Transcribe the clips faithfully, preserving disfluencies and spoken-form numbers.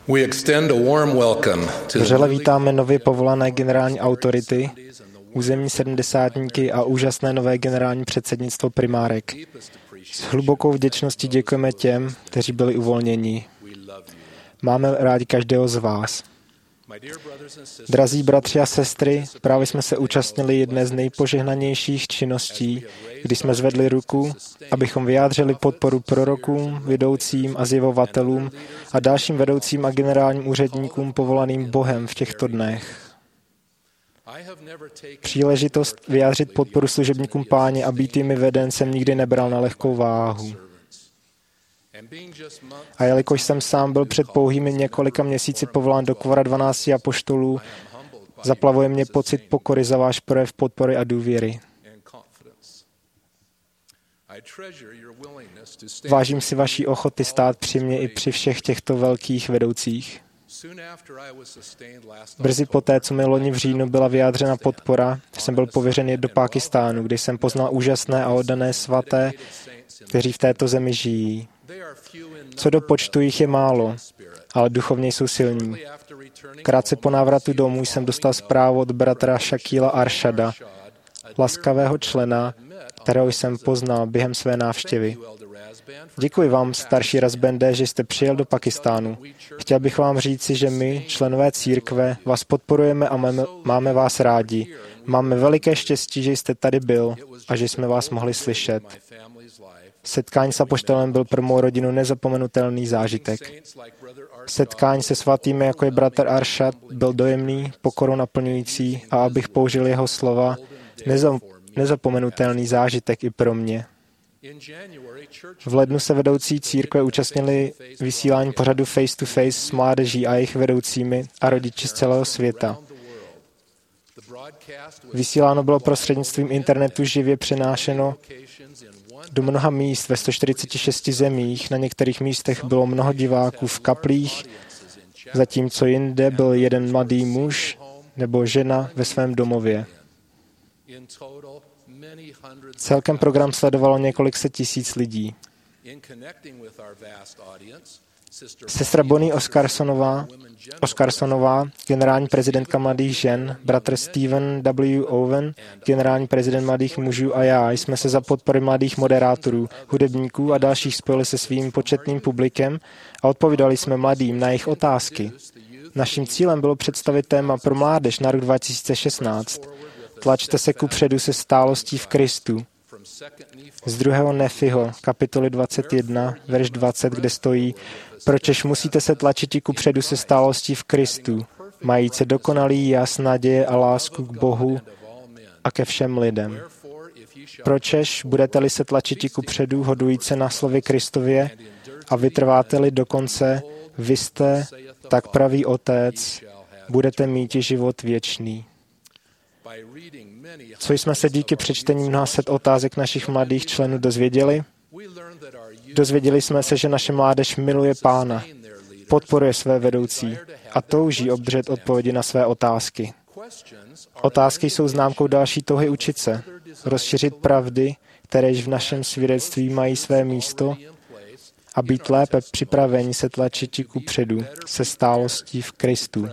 We extend a warm welcome to Vřele vítáme nově povolané generální autority, územní sedmdesátníky a úžasné nové generální předsednictvo primárek. S hlubokou vděčností děkujeme těm, kteří byli uvolněni. Máme rádi každého z vás. Drazí bratři a sestry, právě jsme se účastnili jedné z nejpožehnanějších činností, kdy jsme zvedli ruku, abychom vyjádřili podporu prorokům, vedoucím a zjevovatelům a dalším vedoucím a generálním úředníkům povolaným Bohem v těchto dnech. Příležitost vyjádřit podporu služebníkům Páně a být jimi veden jsem nikdy nebral na lehkou váhu. A jelikož jsem sám byl před pouhými několika měsíci povolán do kvora dvanácti apoštolů, zaplavuje mě pocit pokory za váš projev podpory a důvěry. Vážím si vaší ochoty stát při mně i při všech těchto velkých vedoucích. Brzy poté, co mi loni v říjnu byla vyjádřena podpora, jsem byl pověřen jet do Pákistánu, kde jsem poznal úžasné a oddané svaté, kteří v této zemi žijí. Co do počtu jich je málo, ale duchovně jsou silní. Krátce po návratu domů jsem dostal zprávu od bratra Shakila Arshada, laskavého člena, kterého jsem poznal během své návštěvy. Děkuji vám, starší Razbende, že jste přijel do Pakistánu. Chtěl bych vám říci, že my, členové církve, vás podporujeme a máme, máme vás rádi. Máme veliké štěstí, že jste tady byl a že jsme vás mohli slyšet. Setkání s apoštolem byl pro mou rodinu nezapomenutelný zážitek. Setkání se svatými, jako je bratr Arshad, byl dojemný, pokorou naplňující a abych použil jeho slova, neza, nezapomenutelný zážitek i pro mě. V lednu se vedoucí církve účastnili vysílání pořadu Face to Face s mládeží a jejich vedoucími a rodiči z celého světa. Vysíláno bylo prostřednictvím internetu živě přenášeno do mnoha míst ve sto čtyřiceti šesti zemích. Na některých místech bylo mnoho diváků v kaplích, zatímco jinde byl jeden mladý muž nebo žena ve svém domově. Celkem program sledovalo několik set tisíc lidí. Sestra Bonnie Oscarsonová, Oscarsonová, generální prezidentka mladých žen, bratr Stephen W. Owen, generální prezident mladých mužů a já jsme se za podpory mladých moderátorů, hudebníků a dalších spojili se svým početným publikem a odpovídali jsme mladým na jejich otázky. Naším cílem bylo představit téma pro mládež na rok dva tisíce šestnáct. Tlačte se kupředu se stálostí v Kristu. Z druhého Nefiho, kapitoly dvacet jedna, verš dvacet, kde stojí: Pročež musíte se tlačiti kupředu se stálostí v Kristu, majíce dokonalý jas, naděje a lásku k Bohu a ke všem lidem. Pročež budete-li se tlačiti kupředu, hodujíce na slovy Kristově a vytrváte-li do konce, vy jste, tak pravý Otec, budete mít i život věčný. Co jsme se díky přečtení mnoha set otázek našich mladých členů dozvěděli? Dozvěděli jsme se, že naše mládež miluje Pána, podporuje své vedoucí a touží obdržet odpovědi na své otázky. Otázky jsou známkou další touhy učit se, rozšířit pravdy, které již v našem svědectví mají své místo, a být lépe připraveni se tlačit ku předu se stálostí v Kristu.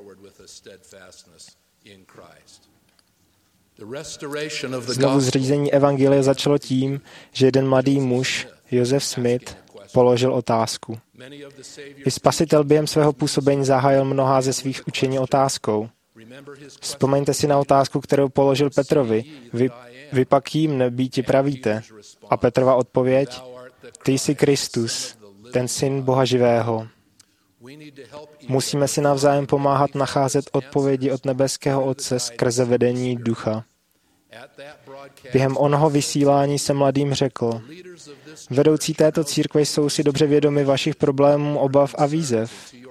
Znovu zřízení evangelia začalo tím, že jeden mladý muž, Joseph Smith, položil otázku. I Spasitel během svého působení zahájil mnohá ze svých učení otázkou. Vzpomeňte si na otázku, kterou položil Petrovi. Vy, vy pak jím nebýti pravíte. A Petrova odpověď: Ty jsi Kristus, ten syn Boha živého. Musíme si navzájem pomáhat nacházet odpovědi od nebeského Otce skrze vedení Ducha. Během onoho vysílání se mladým řekl: Vedoucí této církve jsou si dobře vědomi vašich problémů, obav a výzev.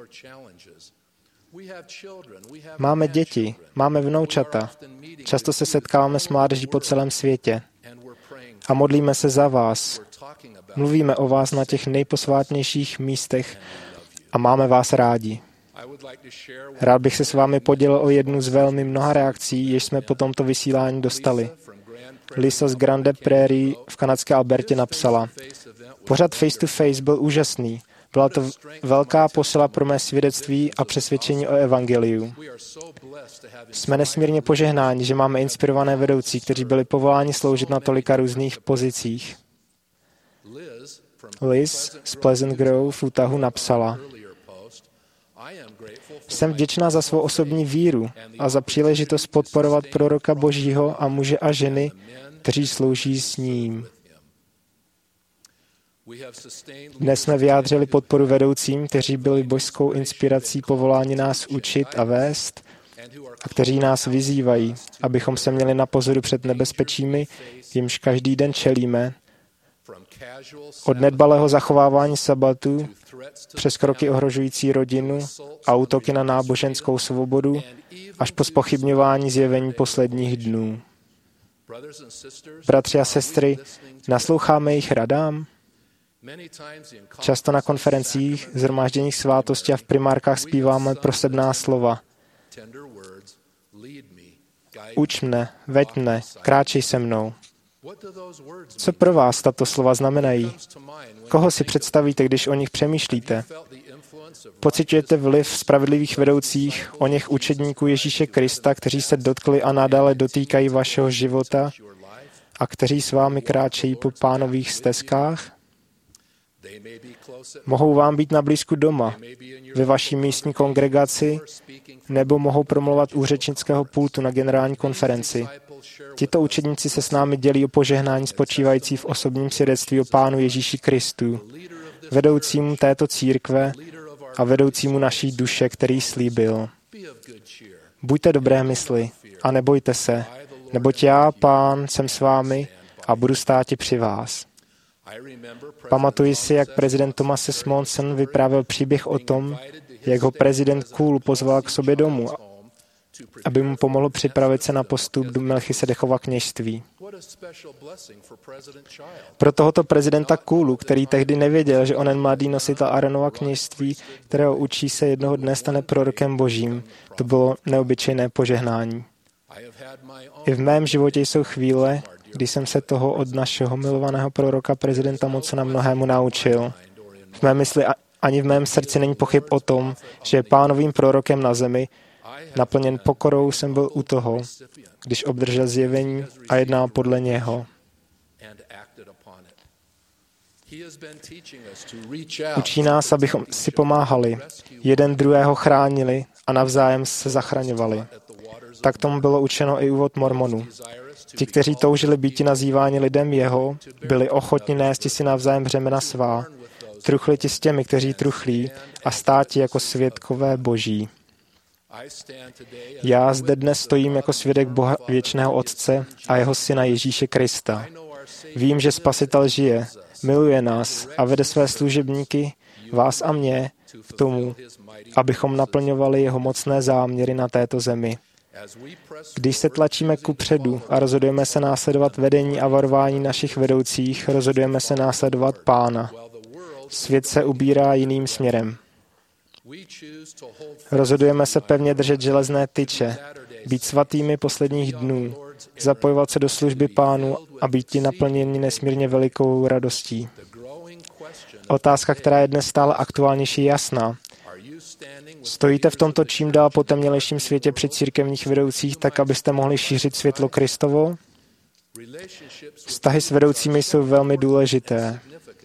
Máme děti, máme vnoučata. Často se setkáváme s mládeží po celém světě. A modlíme se za vás. Mluvíme o vás na těch nejposvátnějších místech a máme vás rádi. Rád bych se s vámi podělil o jednu z velmi mnoha reakcí, jež jsme po tomto vysílání dostali. Lisa z Grande Prairie v kanadské Albertě napsala: Pořad Face to Face byl úžasný. Byla to velká posila pro mé svědectví a přesvědčení o evangeliu. Jsme nesmírně požehnáni, že máme inspirované vedoucí, kteří byli povoláni sloužit na tolika různých pozicích. Liz z Pleasant Grove v Utahu napsala: Jsem vděčná za svou osobní víru a za příležitost podporovat proroka Božího a muže a ženy, kteří slouží s ním. Dnes jsme vyjádřili podporu vedoucím, kteří byli božskou inspirací povoláni nás učit a vést a kteří nás vyzývají, abychom se měli na pozoru před nebezpečími, jimž každý den čelíme, od nedbalého zachovávání sabatu přes kroky ohrožující rodinu a útoky na náboženskou svobodu až po zpochybňování zjevení posledních dnů. Bratři a sestry, nasloucháme jejich radám? Často na konferencích, shromážděních svátosti a v primárkách zpíváme prosebná slova. Uč mne, veď mne, kráčej se mnou. Co pro vás tato slova znamenají? Koho si představíte, když o nich přemýšlíte? Pociťujete vliv spravedlivých vedoucích, o něch učedníků Ježíše Krista, kteří se dotkli a nadále dotýkají vašeho života a kteří s vámi kráčejí po pánových stezkách? Mohou vám být na blízku doma, ve vaší místní kongregaci, nebo mohou promluvat u řečnického pultu na generální konferenci. Tito učedníci se s námi dělí o požehnání spočívající v osobním svědectví o Pánu Ježíši Kristu, vedoucímu této církve a vedoucímu naší duše, který slíbil. Buďte dobré mysli a nebojte se, neboť já, Pán, jsem s vámi a budu státi při vás. Pamatuji si, jak prezident Thomas S. Monson vyprávěl příběh o tom, jak ho prezident Cool pozval k sobě domů, aby mu pomohl připravit se na postup do Melchisedechova kněžství. Pro tohoto prezidenta Coolu, který tehdy nevěděl, že onen mladý nositel Aaronova kněžství, kterého učí se jednoho dne, stane prorokem Božím, to bylo neobyčejné požehnání. I v mém životě jsou chvíle, kdy jsem se toho od našeho milovaného proroka prezidenta Monsona mnohému naučil. V mé mysli ani v mém srdci není pochyb o tom, že je Pánovým prorokem na zemi. Naplněn pokorou jsem byl u toho, když obdržel zjevení a jednal podle něho. Učí nás, abychom si pomáhali, jeden druhého chránili a navzájem se zachraňovali. Tak tomu bylo učeno i úvod Mormonů. Ti, kteří toužili býti nazýváni lidem jeho, byli ochotni nést si navzájem břemena svá, truchli ti s těmi, kteří truchlí, a státi jako svědkové Boží. Já zde dnes stojím jako svědek Boha věčného Otce a jeho Syna Ježíše Krista. Vím, že Spasitel žije, miluje nás a vede své služebníky, vás a mě, k tomu, abychom naplňovali jeho mocné záměry na této zemi. Když se tlačíme kupředu a rozhodujeme se následovat vedení a varování našich vedoucích, rozhodujeme se následovat Pána. Svět se ubírá jiným směrem. Rozhodujeme se pevně držet železné tyče, být svatými posledních dnů, zapojovat se do služby Pánu a být ti naplněni nesmírně velikou radostí. Otázka, která je dnes stále aktuálnější, je jasná. Stojíte v tomto čím dál potemnělejším světě při církevních vedoucích, tak abyste mohli šířit světlo Kristovo? Vztahy s vedoucími jsou velmi důležité.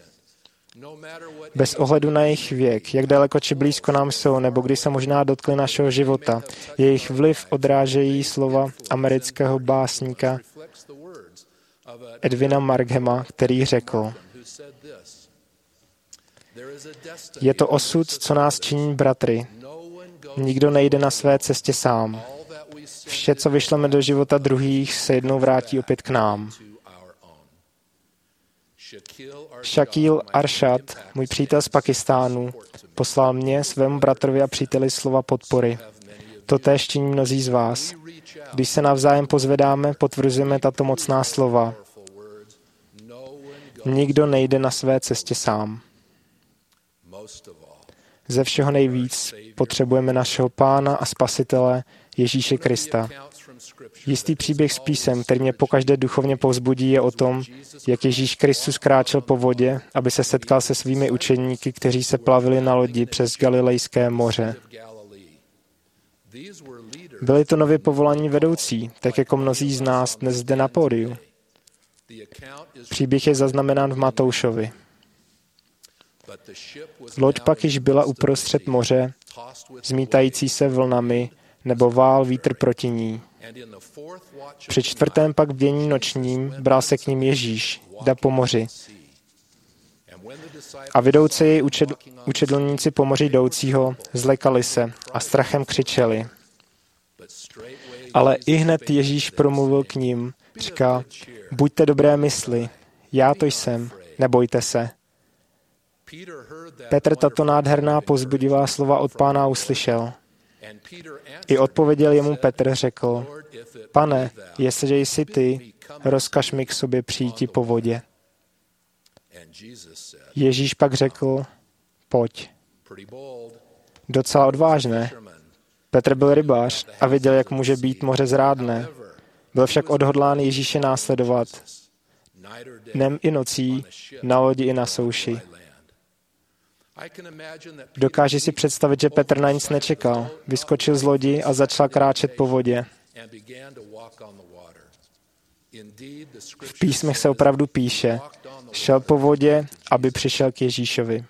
Bez ohledu na jejich věk, jak daleko či blízko nám jsou, nebo kdy se možná dotkli našeho života, jejich vliv odrážejí slova amerického básníka Edwina Markhama, který řekl: Je to osud, co nás činí bratry. Nikdo nejde na své cestě sám. Vše, co vyšleme do života druhých, se jednou vrátí opět k nám. Shakil Arshad, můj přítel z Pakistánu, poslal mě, svému bratrovi a příteli slova podpory. Totéž činí mnozí z vás. Když se navzájem pozvedáme, potvrzujeme tato mocná slova. Nikdo nejde na své cestě sám. Ze všeho nejvíc potřebujeme našeho Pána a Spasitele Ježíše Krista. Jistý příběh z písem, který mě pokaždé duchovně povzbudí, je o tom, jak Ježíš Kristus kráčel po vodě, aby se setkal se svými učedníky, kteří se plavili na lodi přes Galilejské moře. Byli to nově povolaní vedoucí, tak jako mnozí z nás dnes zde na pódiu. Příběh je zaznamenán v Matoušovi. Loď pak již byla uprostřed moře, zmítající se vlnami, nebo vál vítr proti ní. Při čtvrtém pak bdění nočním bral se k ním Ježíš, jde po moři. A vidoucí jej učedl, učedlníci po moři jdoucího zlekali se a strachem křičeli. Ale ihned Ježíš promluvil k ním, říká, buďte dobré mysli, já to jsem, nebojte se. Petr tato nádherná povzbudivá slova od Pána uslyšel. I odpověděl jemu Petr, řekl, Pane, jestliže jsi ty, rozkaž mi k sobě přijít po vodě. Ježíš pak řekl, pojď. Docela odvážné. Petr byl rybář a věděl, jak může být moře zrádné. Byl však odhodlán Ježíše následovat. Dnem i nocí, na lodi i na souši. Dokáže si představit, že Petr na nic nečekal. Vyskočil z lodi a začal kráčet po vodě. V písmech se opravdu píše, šel po vodě, aby přišel k Ježíšovi.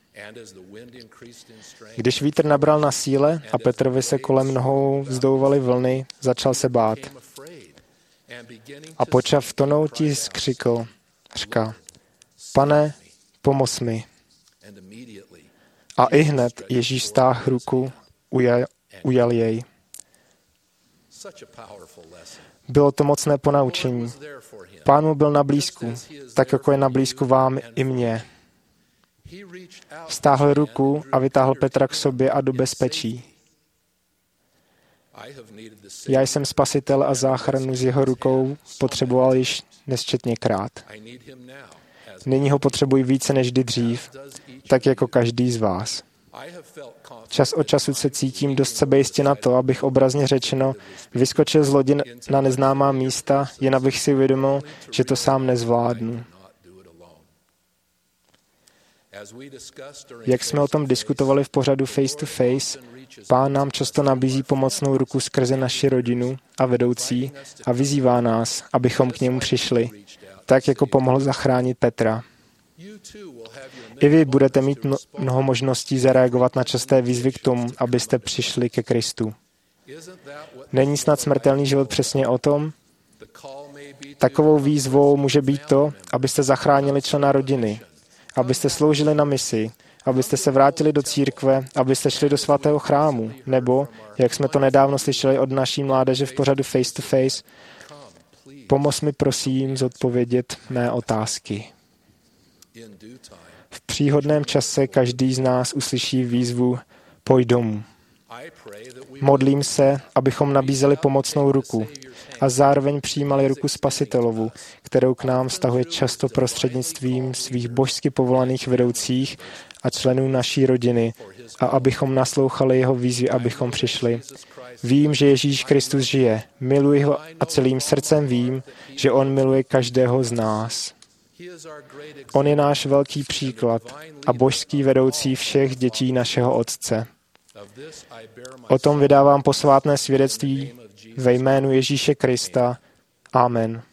Když vítr nabral na síle a Petrovi se kolem nohou vzdouvaly vlny, začal se bát. A počav tonouti skřikl, říká, Pane, pomoz mi. A ihned Ježíš stáhl ruku, ujal, ujal jej. Bylo to mocné ponaučení. Pán mu byl na blízku, tak jako je na blízku vám i mně. Stáhl ruku a vytáhl Petra k sobě a do bezpečí. Já jsem spasitel a záchranu z jeho rukou potřeboval již nesčetněkrát. Nyní ho potřebuji více než kdy dřív, tak jako každý z vás. Čas od času se cítím dost sebejistě na to, abych obrazně řečeno vyskočil z lodi na neznámá místa, jen abych si uvědomil, že to sám nezvládnu. Jak jsme o tom diskutovali v pořadu Face to Face, Pán nám často nabízí pomocnou ruku skrze naši rodinu a vedoucí a vyzývá nás, abychom k němu přišli, tak jako pomohl zachránit Petra. I vy budete mít mnoho možností zareagovat na časté výzvy k tomu, abyste přišli ke Kristu. Není snad smrtelný život přesně o tom? Takovou výzvou může být to, abyste zachránili člena rodiny, abyste sloužili na misi, abyste se vrátili do církve, abyste šli do svatého chrámu, nebo, jak jsme to nedávno slyšeli od naší mládeže v pořadu Face to Face, pomoz mi prosím zodpovědět mé otázky. V příhodném čase každý z nás uslyší výzvu pojď domů. Modlím se, abychom nabízeli pomocnou ruku a zároveň přijímali ruku Spasitelovu, kterou k nám vztahuje často prostřednictvím svých božsky povolaných vedoucích a členů naší rodiny a abychom naslouchali jeho výzvy, abychom přišli. Vím, že Ježíš Kristus žije, miluji ho a celým srdcem vím, že on miluje každého z nás. On je náš velký příklad a božský vedoucí všech dětí našeho Otce. O tom vydávám posvátné svědectví ve jménu Ježíše Krista. Amen.